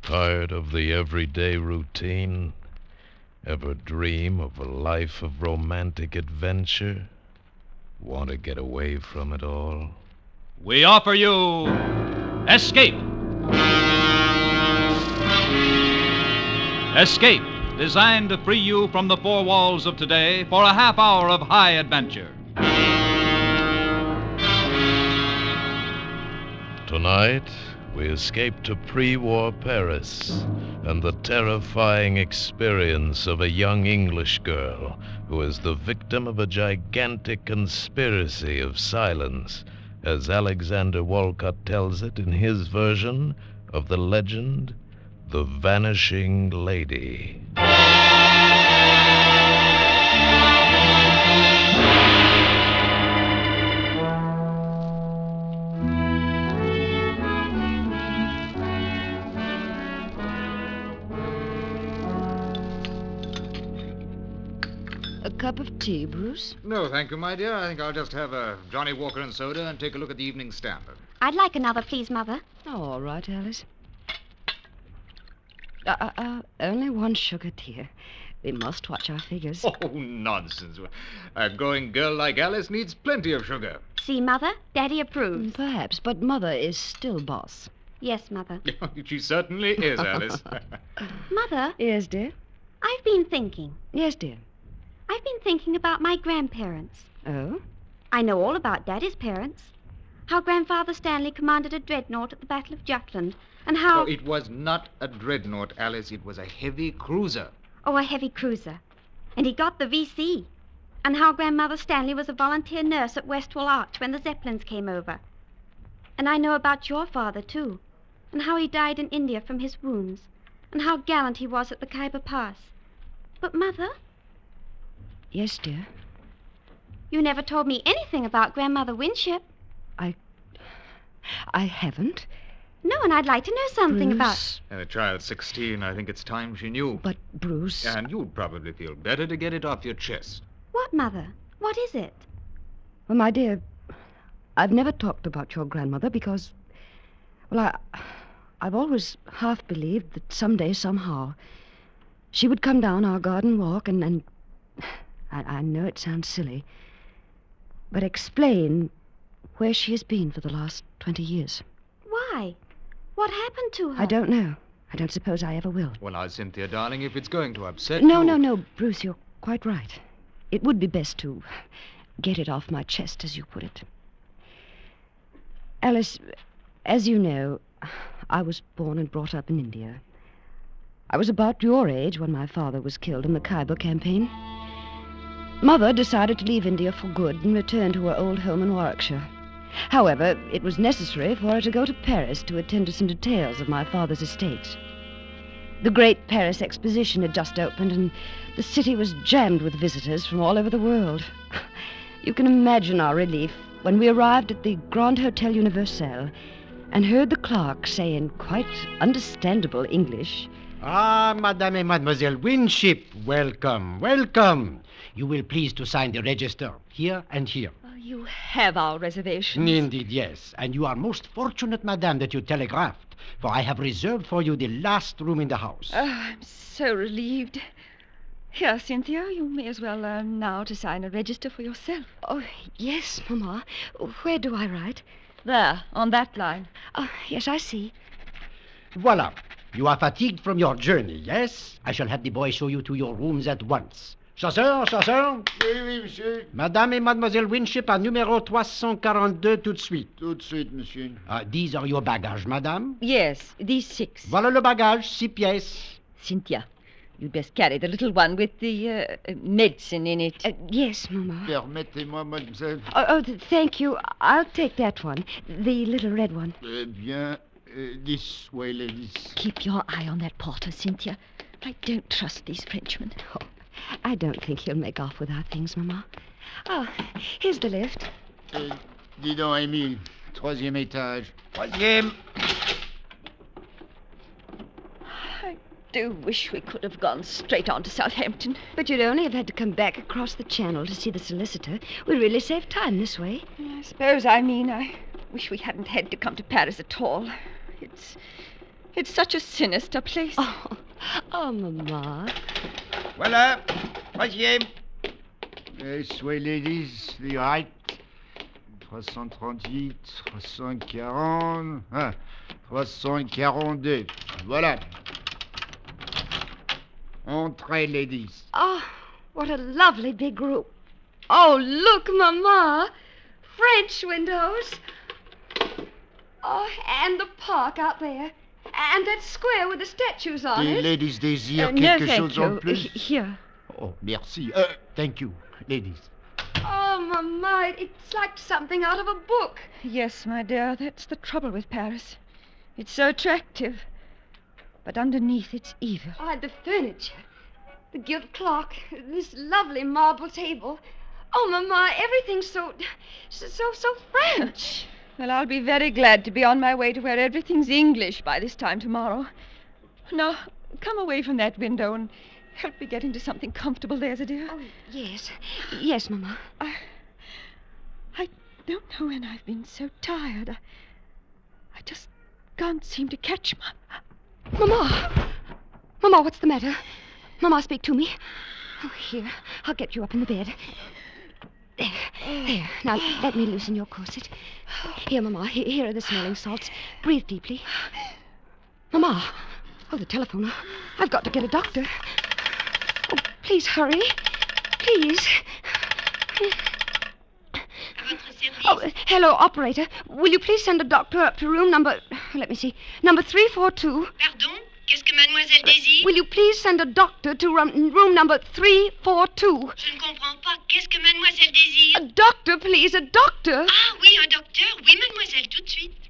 Tired of the everyday routine? Ever dream of a life of romantic adventure? Want to get away from it all? We offer you Escape. Escape, designed to free you from the four walls of today for a half hour of high adventure. Tonight, we escape to pre-war Paris and the terrifying experience of a young English girl who is the victim of a gigantic conspiracy of silence, as Alexander Walcott tells it in his version of the legend, The Vanishing Lady. A cup of tea, Bruce? No, thank you, my dear. I think I'll just have a Johnny Walker and soda and take a look at the Evening Standard. I'd like another, please, Mother. Oh, all right, Alice. Only one sugar, dear. We must watch our figures. Oh, nonsense. A growing girl like Alice needs plenty of sugar. See, Mother? Daddy approves. Perhaps, but Mother is still boss. Yes, Mother. She certainly is, Alice. Mother, Yes, dear? I've been thinking. Yes, dear. I've been thinking about my grandparents. Oh? I know all about Daddy's parents. How Grandfather Stanley commanded a dreadnought at the Battle of Jutland, and how... No, it was not a dreadnought, Alice. It was a heavy cruiser. Oh, a heavy cruiser. And he got the VC. And how Grandmother Stanley was a volunteer nurse at Westwall Arch when the Zeppelins came over. And I know about your father, too. And how he died in India from his wounds. And how gallant he was at the Khyber Pass. But, Mother, Yes, dear. you never told me anything about Grandmother Winship. I haven't. No, and I'd like to know something about... Bruce. And a child 16, I think it's time she knew. But, Bruce... And you'd probably feel better to get it off your chest. What, Mother? What is it? Well, my dear, I've never talked about your grandmother because... Well, I've always half believed that someday, somehow, she would come down our garden walk and I know it sounds silly, but explain where she has been for the last 20 years. Why? What happened to her? I don't know. I don't suppose I ever will. Well, now, Cynthia, darling, if it's going to upset No, you... no, Bruce, you're quite right. It would be best to get it off my chest, as you put it. Alice, as you know, I was born and brought up in India. I was about your age when my father was killed in the Khyber campaign. Mother decided to leave India for good and return to her old home in Warwickshire. However, it was necessary for her to go to Paris to attend to some details of my father's estate. The great Paris Exposition had just opened, and the city was jammed with visitors from all over the world. You can imagine our relief when we arrived at the Grand Hotel Universel and heard the clerk say in quite understandable English, Ah, Madame and Mademoiselle Winship, welcome, welcome. You will please to sign the register here and here. Oh, you have our reservations. Indeed, yes. And you are most fortunate, Madame, that you telegraphed, for I have reserved for you the last room in the house. Oh, I'm so relieved. Here, Cynthia, you may as well learn now to sign a register for yourself. Oh, yes, Mamma. Where do I write? There, on that line. Oh, yes, I see. Voila. You are fatigued from your journey, yes? I shall have the boy show you to your rooms at once. Chasseur, chasseur. Oui, oui, monsieur. Madame et Mademoiselle Winship à numéro 342 tout de suite. Tout de suite, monsieur. These are your bagages, madame. Yes, these 6. Voilà le bagage, 6 pièces. Cynthia, you'd best carry the little one with the medicine in it. Yes, Mamma. Permettez-moi, mademoiselle. Thank you. I'll take that one, the little red one. Eh bien, this way, ladies. Keep your eye on that porter, Cynthia. I don't trust these Frenchmen. Oh, I don't think he'll make off with our things, Mamma. Oh, here's the lift. Dis donc, Émile. 3e étage. 3e. I do wish we could have gone straight on to Southampton. But you'd only have had to come back across the channel to see the solicitor. We really saved time this way. I suppose I wish we hadn't had to come to Paris at all. It's It's such a sinister place. Oh, Mama. Voilà. Troisième. This way, ladies. The right. 338, 340, 342. Voilà. Entrez, ladies. Oh, what a lovely big room. Oh, look, Mama. French windows. Oh, and the park out there. And that square with the statues on The it. ladies désirent No, quelque thank chose en you. plus? Here. Oh, merci. Thank you, ladies. Oh, Mama, it's like something out of a book. Yes, my dear, that's the trouble with Paris. It's so attractive. But underneath, it's evil. Oh, and the furniture. The gilt clock. This lovely marble table. Oh, Mama, everything's so French. Well, I'll be very glad to be on my way to where everything's English by this time tomorrow. Now, come away from that window and help me get into something comfortable, there's a dear. Oh, yes. Yes, Mama. I don't know when I've been so tired. I just can't seem to catch my... Mama! Mama, what's the matter? Mama, speak to me. Oh, here. I'll get you up in the bed. There. Now, let me loosen your corset. Here, Mama. Here are the smelling salts. Breathe deeply. Mama. Oh, the telephone. I've got to get a doctor. Oh, please hurry. Please. Oh, hello, operator. Will you please send a doctor up to room number... Let me see. Number 342. Pardon? Qu'est-ce que mademoiselle désire? Will you please send a doctor to room number 342? Je ne comprends pas. Qu'est-ce que mademoiselle désire? A doctor, please, a doctor. Ah oui, un docteur. Oui, mademoiselle, tout de suite.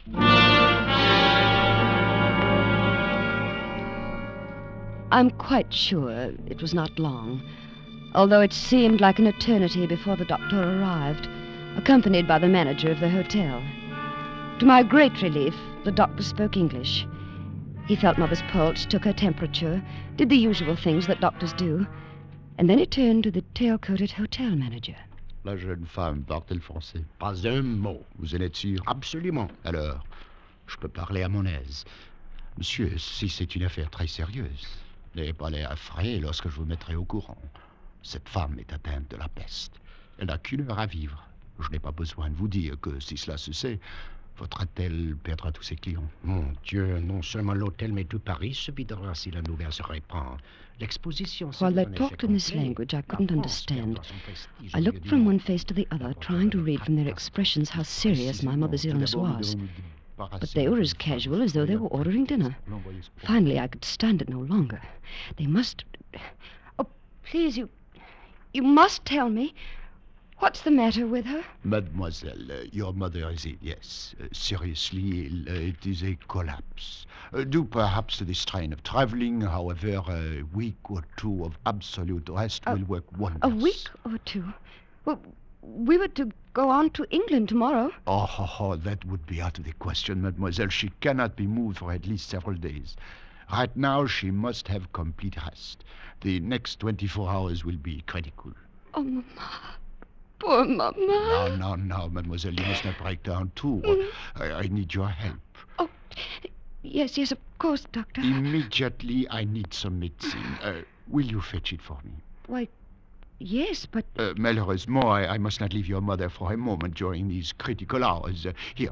I'm quite sure it was not long, although it seemed like an eternity before the doctor arrived, accompanied by the manager of the hotel. To my great relief, the doctor spoke English. He felt Mother's pulse, took her temperature, did the usual things that doctors do, and then he turned to the tail-coated hotel manager. La jeune femme parle-t-elle français? Pas un mot. Vous en êtes sûr? Absolument. Alors, je peux parler à mon aise. Monsieur, si c'est une affaire très sérieuse, n'ayez pas l'air effrayé lorsque je vous mettrai au courant. Cette femme est atteinte de la peste. Elle n'a qu'une heure à vivre. Je n'ai pas besoin de vous dire que si cela se sait, votre hôtel perdra tous ses clients. Mon Dieu, non seulement l'hôtel, mais tout Paris se videra si la nouvelle se répand. L'exposition... While they talked in this language I couldn't understand, I looked from one face to the other, trying to read from their expressions how serious my mother's illness was. But they were as casual as though they were ordering dinner. Finally, I could stand it no longer. They must... Oh, please, you must tell me. What's the matter with her? Mademoiselle, your mother is ill, yes. Seriously ill. It is a collapse. Due perhaps to the strain of traveling, however, a week or two of absolute rest will work wonders. A week or two? Well, we were to go on to England tomorrow. Oh, that would be out of the question, mademoiselle. She cannot be moved for at least several days. Right now, she must have complete rest. The next 24 hours will be critical. Oh, Mama. Poor Mama. No, mademoiselle, you must not break down too. I need your help. Oh, yes, of course, Doctor. Immediately, I need some medicine. Will you fetch it for me? Why, yes, but... Malheureusement, I must not leave your mother for a moment during these critical hours. Here,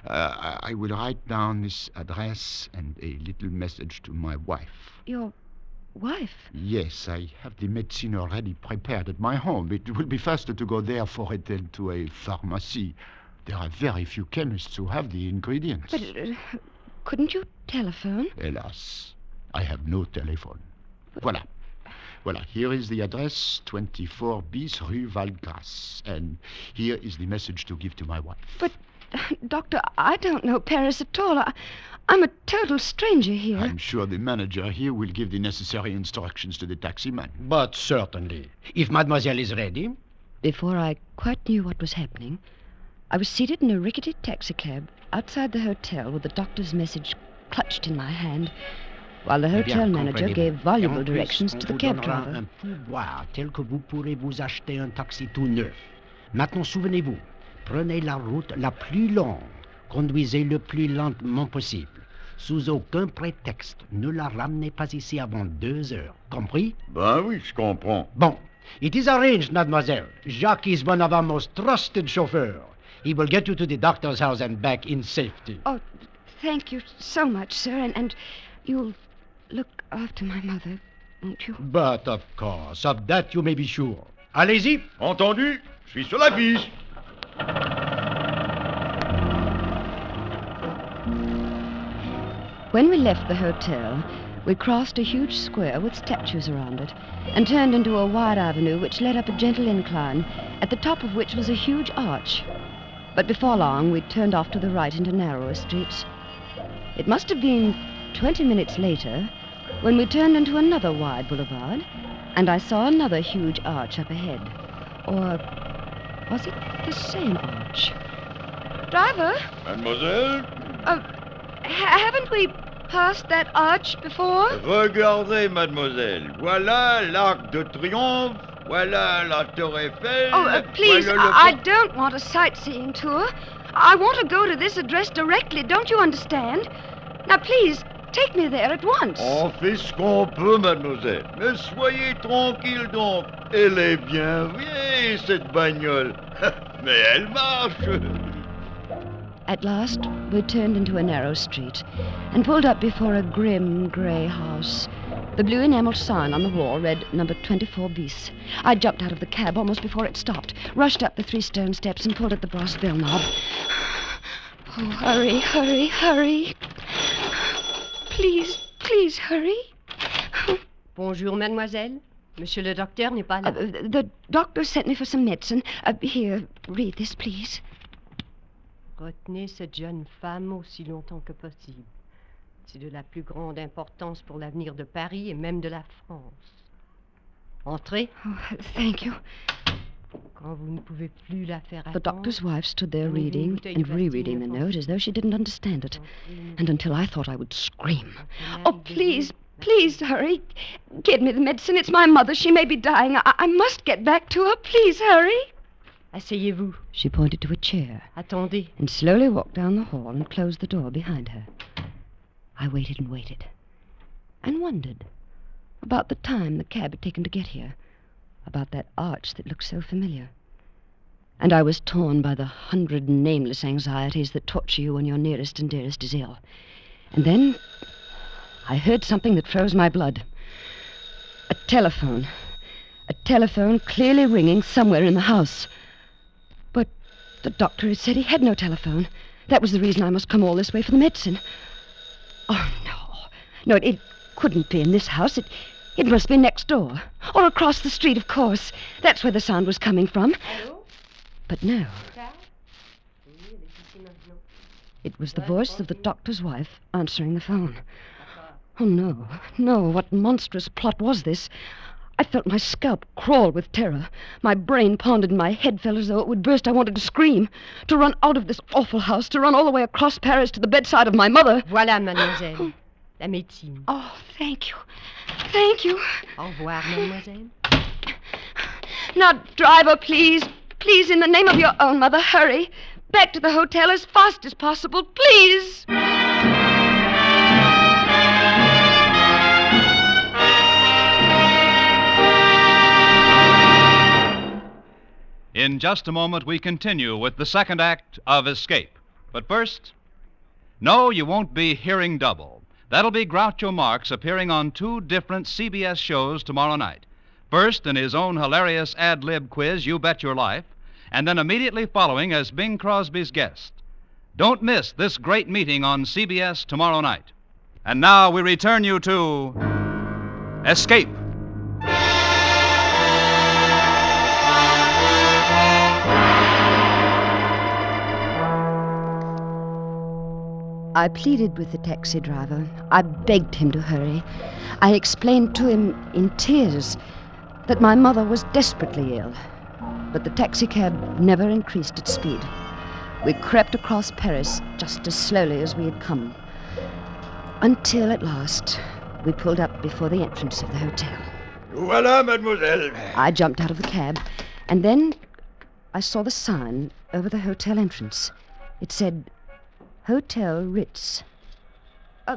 I will write down this address and a little message to my wife. Your wife? Yes, I have the medicine already prepared at my home. It will be faster to go there for it than to a pharmacy. There are very few chemists who have the ingredients. But couldn't you telephone? Hélas, I have no telephone. Voilà, here is the address, 24 bis Rue Valgrace. And here is the message to give to my wife. But, Doctor, I don't know Paris at all. I'm a total stranger here. I'm sure the manager here will give the necessary instructions to the taximan. But certainly. If mademoiselle is ready... Before I quite knew what was happening, I was seated in a rickety taxicab outside the hotel with the doctor's message clutched in my hand, while the hotel manager gave voluble directions to the cab driver. Un pourboire tel que vous pourrez vous acheter un taxi tout neuf. Maintenant, souvenez-vous, prenez la route la plus longue. Conduisez le plus lentement possible. Sous aucun prétexte, ne la ramenez pas ici avant 2 heures. Compris? Ben oui, je comprends. Bon. It is arranged, mademoiselle. Jacques is one of our most trusted chauffeurs. He will get you to the doctor's house and back in safety. Oh, thank you so much, sir. And you'll look after my mother, won't you? But of course, of that you may be sure. Allez-y. Entendu? Je suis sur la piste. When we left the hotel, we crossed a huge square with statues around it and turned into a wide avenue which led up a gentle incline, at the top of which was a huge arch. But before long, we turned off to the right into narrower streets. It must have been 20 minutes later when we turned into another wide boulevard, and I saw another huge arch up ahead. Or was it the same arch? Driver? Mademoiselle? Haven't we passed that arch before? Regardez, mademoiselle. Voilà l'Arc de Triomphe. Voilà la Tour Eiffel. Oh, please, voilà le I don't want a sightseeing tour. I want to go to this address directly, don't you understand? Now, please, take me there at once. On fait ce qu'on peut, mademoiselle. Mais soyez tranquille donc. Elle est bien vieille, cette bagnole. Mais elle marche. At last, we turned into a narrow street and pulled up before a grim grey house. The blue enamel sign on the wall read number 24 bis. I jumped out of the cab almost before it stopped, rushed up the 3 stone steps and pulled at the brass bell knob. Oh, hurry, hurry, hurry. Please, please hurry. Bonjour, mademoiselle. Monsieur le docteur n'est pas là. The doctor sent me for some medicine. Here, read this, please. Retenez cette jeune femme aussi longtemps que possible. C'est de la plus grande importance pour l'avenir de Paris et même de la France. Entrez. Oh, thank you. Quand vous ne pouvez plus la faire attendre. The doctor's wife stood there reading and rereading the note as though she didn't understand it. And until I thought I would scream. Oh, please, please hurry. Get me the medicine. It's my mother. She may be dying. I must get back to her. Please hurry. Asseyez-vous. She pointed to a chair. Attendez. And slowly walked down the hall and closed the door behind her. I waited and waited. And wondered about the time the cab had taken to get here. About that arch that looked so familiar. And I was torn by the 100 nameless anxieties that torture you when your nearest and dearest is ill. And then I heard something that froze my blood. A telephone. A telephone clearly ringing somewhere in the house. But the doctor had said he had no telephone. That was the reason I must come all this way for the medicine. Oh, no. No, it couldn't be in this house. It must be next door. Or across the street, of course. That's where the sound was coming from. Allô? But no. It was the voice of the doctor's wife answering the phone. Oh, no. No, what monstrous plot was this? I felt my scalp crawl with terror. My brain pounded and my head felt as though it would burst. I wanted to scream, to run out of this awful house, to run all the way across Paris to the bedside of my mother. Voilà, mademoiselle. La médecine. Oh, thank you. Thank you. Au revoir, mademoiselle. Now, driver, please. Please, in the name of your own mother, hurry. Back to the hotel as fast as possible, please. In just a moment, we continue with the second act of Escape. But first, no, you won't be hearing double. That'll be Groucho Marx appearing on 2 different CBS shows tomorrow night. First, in his own hilarious ad-lib quiz, You Bet Your Life, and then immediately following as Bing Crosby's guest. Don't miss this great meeting on CBS tomorrow night. And now we return you to Escape. I pleaded with the taxi driver. I begged him to hurry. I explained to him in tears that my mother was desperately ill. But the taxicab never increased its speed. We crept across Paris just as slowly as we had come. Until at last, we pulled up before the entrance of the hotel. Voilà, mademoiselle. I jumped out of the cab, and then I saw the sign over the hotel entrance. It said, Hotel Ritz.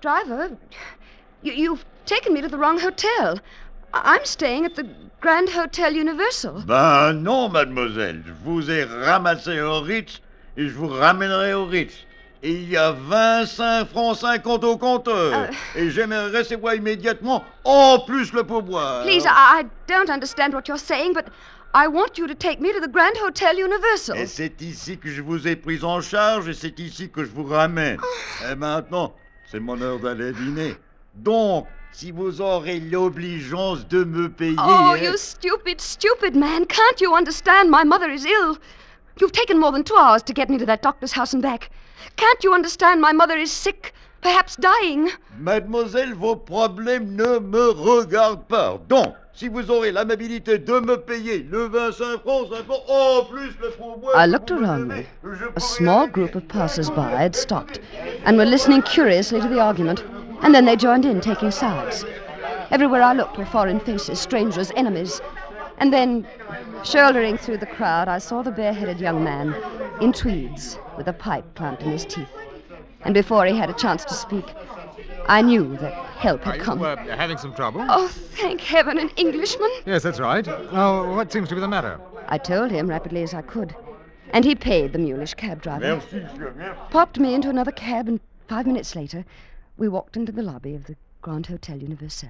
Driver, you've taken me to the wrong hotel. I'm staying at the Grand Hotel Universal. Ben non, mademoiselle. Je vous ai ramassé au Ritz et je vous ramènerai au Ritz. Et il y a 25 francs 50 au compteur. Et j'aimerais recevoir immédiatement en plus le pourboire. Please, I don't understand what you're saying, but I want you to take me to the Grand Hotel Universal. Et c'est ici que je vous ai pris en charge et c'est ici que je vous ramène. Et maintenant, c'est mon heure d'aller dîner. Donc, si vous aurez l'obligeance de me payer... Oh, you stupid man. Can't you understand? My mother is ill. You've taken more than 2 hours to get me to that doctor's house and back. Can't you understand? My mother is sick, perhaps dying. Mademoiselle, vos problèmes ne me regardent pas. Donc, si vous aurez l'amabilité de me payer le 25 francs, en plus le pourboire... I looked around me. A small group of passers-by had stopped and were listening curiously to the argument, and then they joined in, taking sides. Everywhere I looked were foreign faces, strangers, enemies. And then, shouldering through the crowd, I saw the bare-headed young man in tweeds with a pipe clamped in his teeth. And before he had a chance to speak, I knew that help had come. Are you having some trouble? Oh, thank heaven, an Englishman. Yes, that's right. Now, what seems to be the matter? I told him rapidly as I could, and he paid the mulish cab driver. Merci, merci. Popped me into another cab, and 5 minutes later, we walked into the lobby of the Grand Hotel Universal.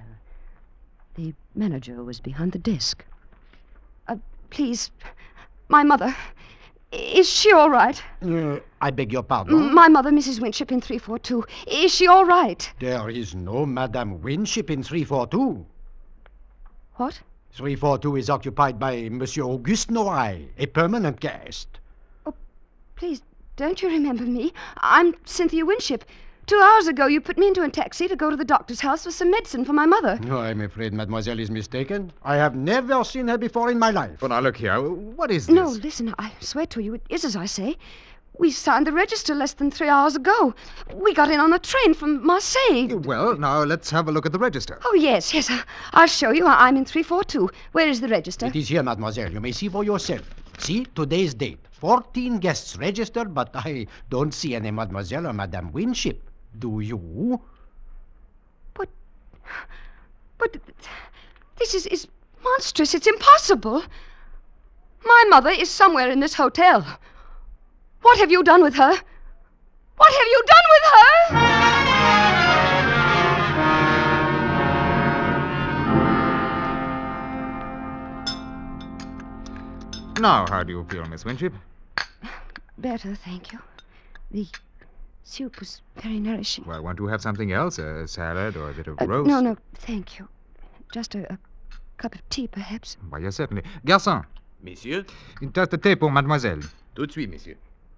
The manager was behind the desk. Please, my mother, is she all right? I beg your pardon? My mother, Mrs. Winship, in 342. Is she all right? There is no Madame Winship in 342. What? 342 is occupied by Monsieur Auguste Noailles, a permanent guest. Oh, please, don't you remember me? I'm Cynthia Winship. 2 hours ago, you put me into a taxi to go to the doctor's house for some medicine for my mother. No, I'm afraid mademoiselle is mistaken. I have never seen her before in my life. Well, now, look here. What is this? No, listen, I swear to you, it is as I say. We signed the register less than 3 hours ago. We got in on a train from Marseille. Well, now, let's have a look at the register. Oh, yes. I'll show you. I'm in 342. Where is the register? It is here, mademoiselle. You may see for yourself. See, today's date. 14 guests registered, but I don't see any mademoiselle or Madame Winship. Do you? But this is monstrous. It's impossible. My mother is somewhere in this hotel. What have you done with her? What have you done with her? Now, how do you feel, Miss Winship? Better, thank you. The soup was very nourishing. Well, want to have something else? A salad or a bit of roast? No, thank you. Just a cup of tea, perhaps. Why, yes, certainly. Garçon. Messieurs? Just a thé pour mademoiselle. Tout de suite, messieurs.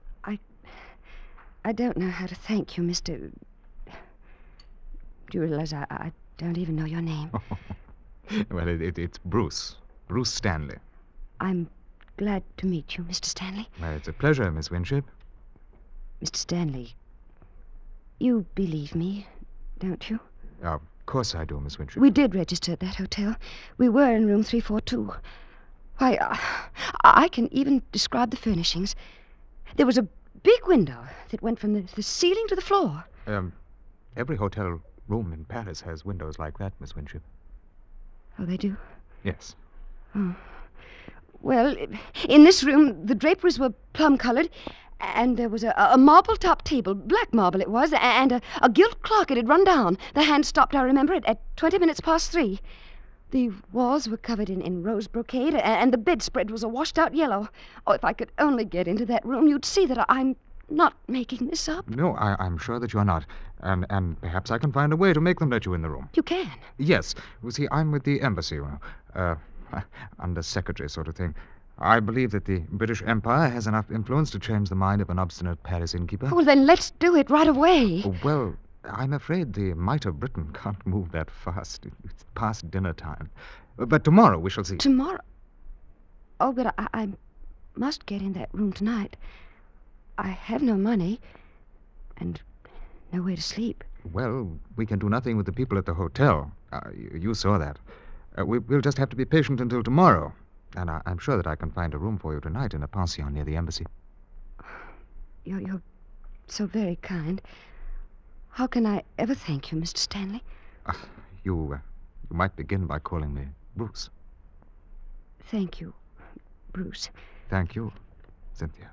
I don't know how to thank you, Mr... Do you realize I don't even know your name? Well, it's Bruce. Bruce Stanley. I'm glad to meet you, Mr. Stanley. Well, it's a pleasure, Miss Winship. Mr. Stanley, you believe me, don't you? Of course I do, Miss Winship. We did register at that hotel. We were in room 342. Why, I can even describe the furnishings. There was a big window that went from the ceiling to the floor. Every hotel room in Paris has windows like that, Miss Winship. Oh, they do? Yes. Oh. Well, in this room, the draperies were plum-colored, and there was a marble-top table, black marble it was, and a gilt clock. It had run down. The hand stopped, I remember, at 20 minutes past 3. The walls were covered in rose brocade, and the bedspread was a washed-out yellow. Oh, if I could only get into that room, you'd see that I'm not making this up. No, I'm sure that you're not. And perhaps I can find a way to make them let you in the room. You can? Yes. You see, I'm with the embassy, under secretary sort of thing. I believe that the British Empire has enough influence to change the mind of an obstinate Paris innkeeper. Oh, well, then let's do it right away. Oh, well, I'm afraid the might of Britain can't move that fast. It's past dinner time. But tomorrow we shall see. Tomorrow? Oh, but I must get in that room tonight. I have no money and nowhere to sleep. Well, we can do nothing with the people at the hotel. You saw that. We'll just have to be patient until tomorrow. And I'm sure that I can find a room for you tonight in a pension near the embassy. You're so very kind. How can I ever thank you, Mr. Stanley? You might begin by calling me Bruce. Thank you, Bruce. Thank you, Cynthia.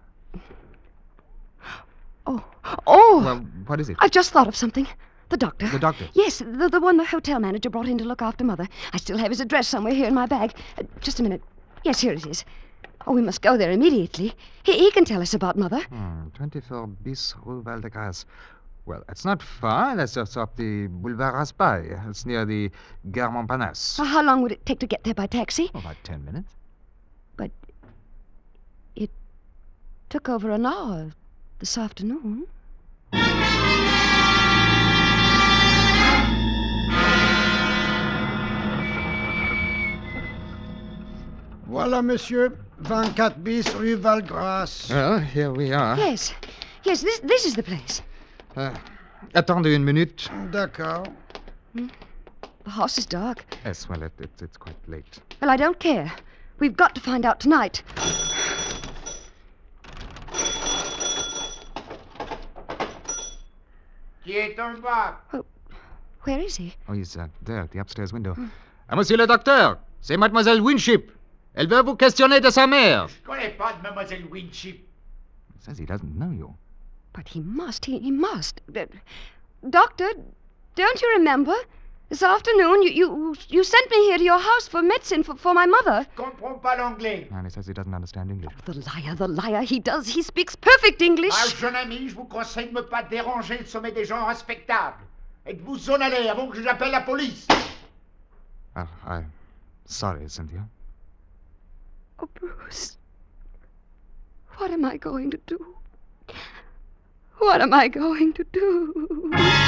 Oh! Well, what is it? I've just thought of something. The doctor. The doctor? Yes, the one the hotel manager brought in to look after Mother. I still have his address somewhere here in my bag. Just a minute. Yes, here it is. Oh, we must go there immediately. He can tell us about Mother. 24 bis Rue Val de Grace. Well, it's not far. That's just off the Boulevard Raspail. It's near the Gare Montparnasse. How long would it take to get there by taxi? About 10 minutes. But it took over an hour this afternoon. Voilà, monsieur. 24 bis Rue Valgrace. Well, here we are. Yes, this is the place. Attendez une minute. D'accord. The house is dark. Yes, well, it's quite late. Well, I don't care. We've got to find out tonight. Qui est en bas? Oh, where is he? Oh, he's there at the upstairs window. Monsieur le docteur, c'est Mademoiselle Winship. Elle veut vous questionner de sa mère. Je connais pas de Mademoiselle Winship. He says he doesn't know you. But he must. He must. Doctor, don't you remember? This afternoon, you sent me here to your house for medicine for my mother. Je comprends pas l'anglais. And he says he doesn't understand English. The liar. He does. He speaks perfect English. Ma jeune ami, je vous conseille de ne pas déranger le sommet des gens respectables. Et de vous en aller avant que j'appelle la police. I'm sorry, Cynthia. Oh, Bruce. What am I going to do? What am I going to do?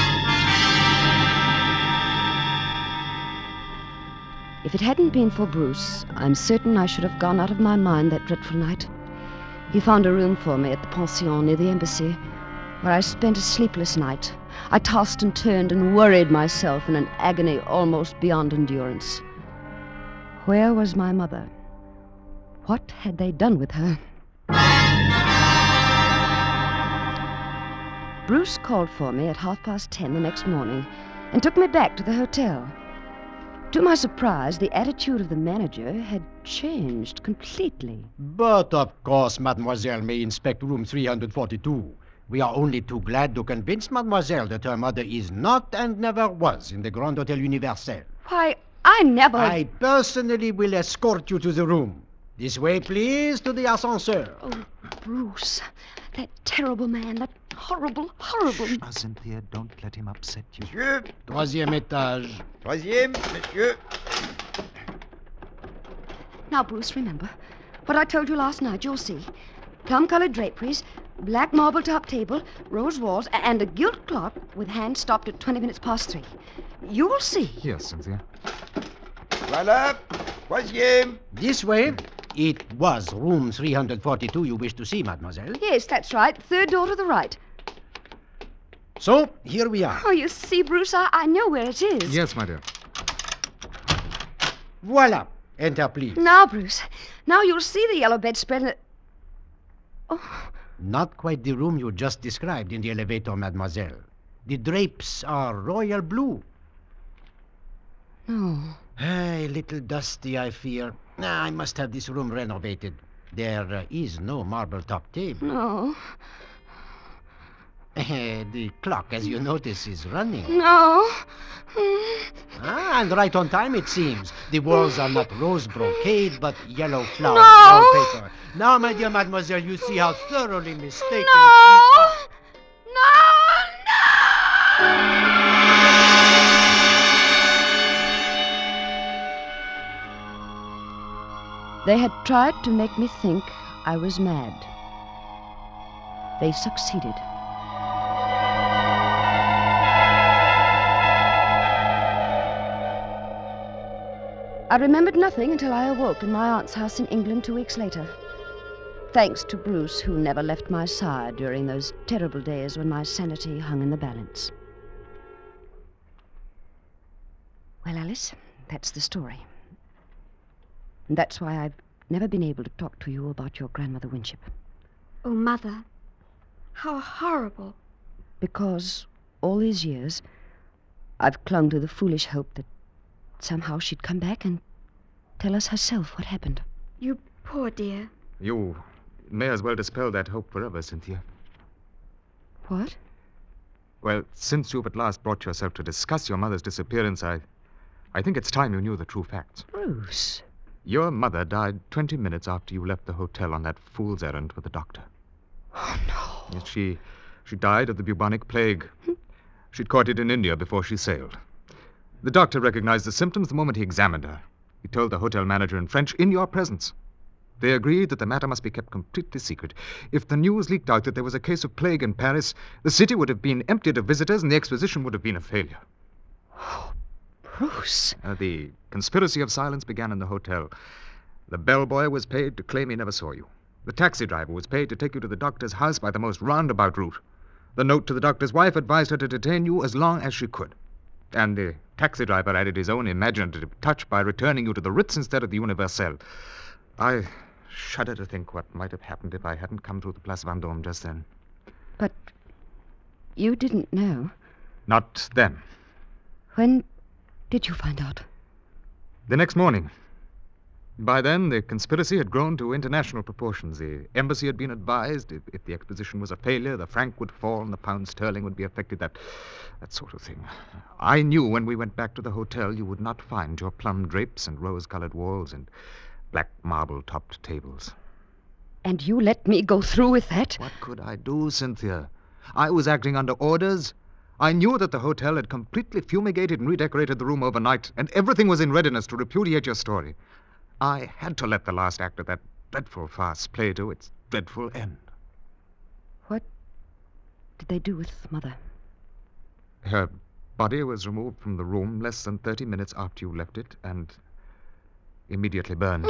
If it hadn't been for Bruce, I'm certain I should have gone out of my mind that dreadful night. He found a room for me at the pension near the embassy, where I spent a sleepless night. I tossed and turned and worried myself in an agony almost beyond endurance. Where was my mother? What had they done with her? Bruce called for me at 10:30 the next morning and took me back to the hotel. To my surprise, the attitude of the manager had changed completely. But of course, mademoiselle may inspect room 342. We are only too glad to convince mademoiselle that her mother is not and never was in the Grand Hotel Universel. Why, I never... I personally will escort you to the room. This way, please, to the ascenseur. Oh, Bruce, that terrible man, that horrible... Now, Cynthia, don't let him upset you. Monsieur. Troisième étage. Troisième, monsieur. Now, Bruce, remember what I told you last night. You'll see. Plum-colored draperies, black marble-top table, rose walls, and a gilt clock with hands stopped at 20 minutes past 3. You'll see. Yes, Cynthia. Voilà. Troisième. This way. It was room 342 you wish to see, mademoiselle. Yes, that's right. Third door to the right. So, here we are. Oh, you see, Bruce, I know where it is. Yes, my dear. Voilà. Enter, please. Now, Bruce, now you'll see the yellow bedspread and... Oh. Not quite the room you just described in the elevator, mademoiselle. The drapes are royal blue. No. A little dusty, I fear. I must have this room renovated. There is no marble-top table. No. The clock, as you notice, is running. No. And right on time, it seems. The walls are not rose brocade, but yellow flower wallpaper. Now, my dear mademoiselle, you see how thoroughly mistaken... No! No! They had tried to make me think I was mad. They succeeded. I remembered nothing until I awoke in my aunt's house in England 2 weeks later. Thanks to Bruce, who never left my side during those terrible days when my sanity hung in the balance. Well, Alice, that's the story. And that's why I've never been able to talk to you about your grandmother Winship. Oh, Mother, how horrible. Because all these years, I've clung to the foolish hope that somehow she'd come back and tell us herself what happened. You poor dear. You may as well dispel that hope forever, Cynthia. What? Well, since you've at last brought yourself to discuss your mother's disappearance, I think it's time you knew the true facts. Bruce. Your mother died 20 minutes after you left the hotel on that fool's errand with the doctor. Oh, no. Yes, she died of the bubonic plague. She'd caught it in India before she sailed. The doctor recognized the symptoms the moment he examined her. He told the hotel manager in French in your presence. They agreed that the matter must be kept completely secret. If the news leaked out that there was a case of plague in Paris, the city would have been emptied of visitors and the exposition would have been a failure. Oh, Bruce. The conspiracy of silence began in the hotel. The bellboy was paid to claim he never saw you. The taxi driver was paid to take you to the doctor's house by the most roundabout route. The note to the doctor's wife advised her to detain you as long as she could. And the taxi driver added his own imaginative touch by returning you to the Ritz instead of the Universelle. I shudder to think what might have happened if I hadn't come through the Place Vendôme just then. But you didn't know. Not then. When did you find out? The next morning. By then, the conspiracy had grown to international proportions. The embassy had been advised if the exposition was a failure, the franc would fall and the pound sterling would be affected, that sort of thing. I knew when we went back to the hotel you would not find your plum drapes and rose-colored walls and black marble-topped tables. And you let me go through with that? What could I do, Cynthia? I was acting under orders. I knew that the hotel had completely fumigated and redecorated the room overnight, and everything was in readiness to repudiate your story. I had to let the last act of that dreadful farce play to its dreadful end. What did they do with Mother? Her body was removed from the room less than 30 minutes after you left it and immediately burned.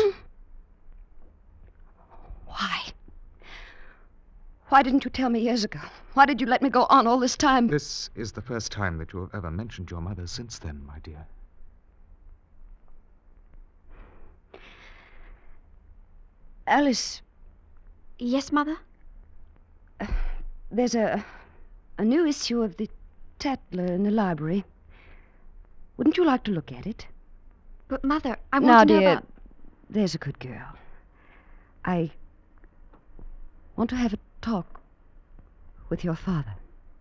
Why? Why didn't you tell me years ago? Why did you let me go on all this time? This is the first time that you have ever mentioned your mother since then, my dear. Alice. Yes, Mother? There's a new issue of the Tatler in the library. Wouldn't you like to look at it? But, Mother, I want to know dear, about... There's a good girl. I want to have a talk with your father.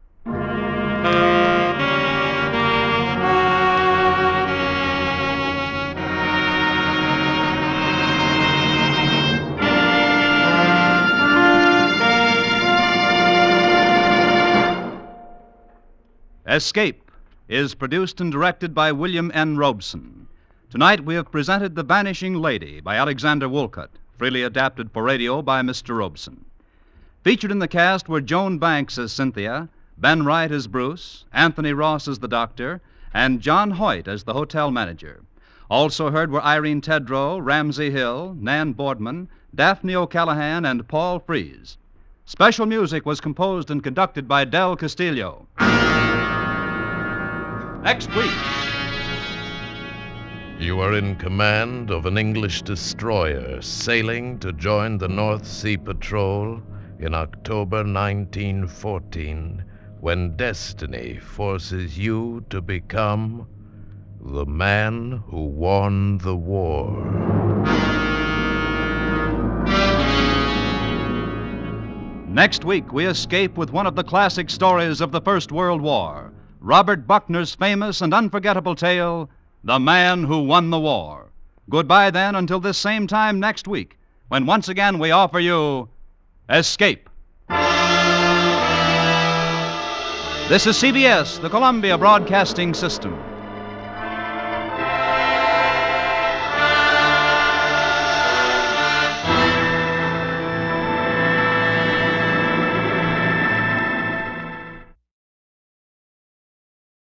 Escape is produced and directed by William N. Robeson. Tonight we have presented The Vanishing Lady by Alexander Woolcott, freely adapted for radio by Mr. Robeson. Featured in the cast were Joan Banks as Cynthia, Ben Wright as Bruce, Anthony Ross as the doctor, and John Hoyt as the hotel manager. Also heard were Irene Tedrow, Ramsey Hill, Nan Boardman, Daphne O'Callaghan, and Paul Frees. Special music was composed and conducted by Del Castillo. Next week. You are in command of an English destroyer sailing to join the North Sea Patrol in October 1914, when destiny forces you to become the man who won the war. Next week, we escape with one of the classic stories of the First World War, Robert Buckner's famous and unforgettable tale, The Man Who Won the War. Goodbye, then, until this same time next week, when once again we offer you Escape. This is CBS, the Columbia Broadcasting System.